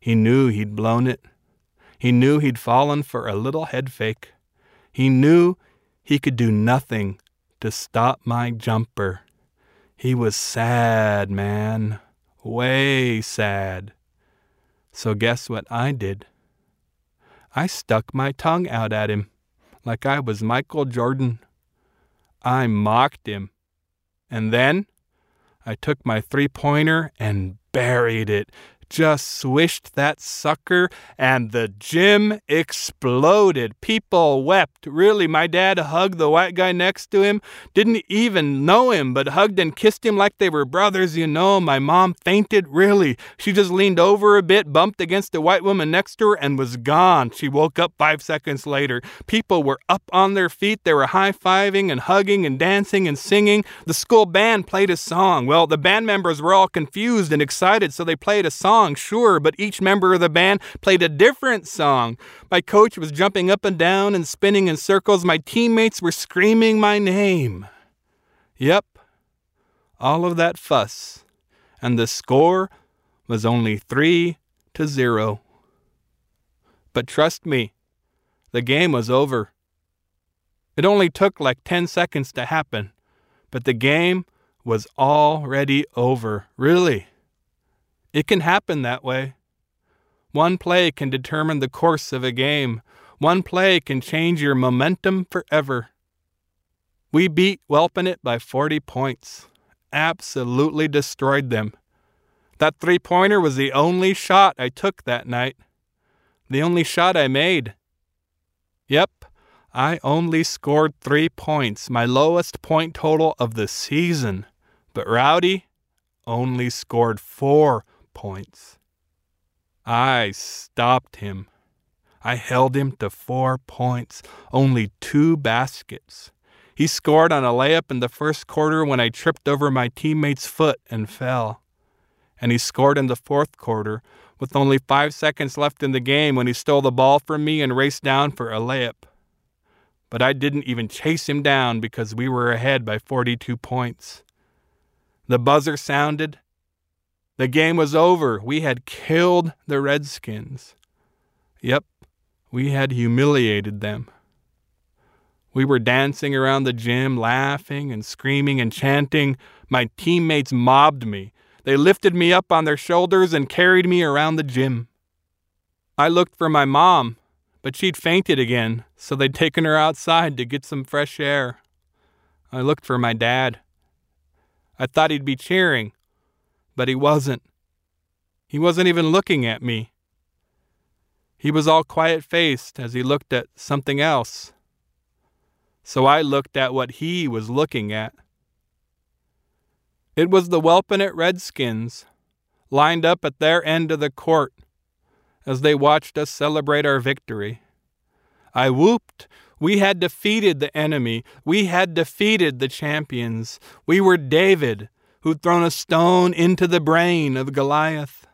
He knew he'd blown it. He knew he'd fallen for a little head fake. He knew he could do nothing to stop my jumper. He was sad, man. Way sad. So guess what I did? I stuck my tongue out at him like I was Michael Jordan. I mocked him. And then I took my three-pointer and buried it. Just swished that sucker, and the gym exploded. People wept. Really, my dad hugged the white guy next to him. Didn't even know him, but hugged and kissed him like they were brothers, you know. My mom fainted, really. She just leaned over a bit, bumped against the white woman next to her, and was gone. She woke up 5 seconds later. People were up on their feet. They were high-fiving and hugging and dancing and singing. The school band played a song. Well, the band members were all confused and excited, so they played a song. Sure, but each member of the band played a different song. My coach was jumping up and down and spinning in circles. My teammates were screaming my name. Yep, all of that fuss. And the score was only 3-0. But trust me, the game was over. It only took like 10 seconds to happen, but the game was already over, really. It can happen that way. One play can determine the course of a game. One play can change your momentum forever. We beat Welpinit by 40 points. Absolutely destroyed them. That three-pointer was the only shot I took that night. The only shot I made. Yep, I only scored 3 points, my lowest point total of the season. But Rowdy only scored 4 points. I stopped him. I held him to 4 points, only 2 baskets. He scored on a layup in the first quarter when I tripped over my teammate's foot and fell. And he scored in the fourth quarter with only 5 seconds left in the game when he stole the ball from me and raced down for a layup. But I didn't even chase him down because we were ahead by 42 points. The buzzer sounded. The game was over. We had killed the Redskins. Yep, we had humiliated them. We were dancing around the gym, laughing and screaming and chanting. My teammates mobbed me. They lifted me up on their shoulders and carried me around the gym. I looked for my mom, but she'd fainted again, so they'd taken her outside to get some fresh air. I looked for my dad. I thought he'd be cheering, but he wasn't. He wasn't even looking at me. He was all quiet-faced as he looked at something else. So I looked at what he was looking at. It was the Welpinit Redskins, lined up at their end of the court as they watched us celebrate our victory. I whooped. We had defeated the enemy. We had defeated the champions. We were David, who'd thrown a stone into the brain of Goliath.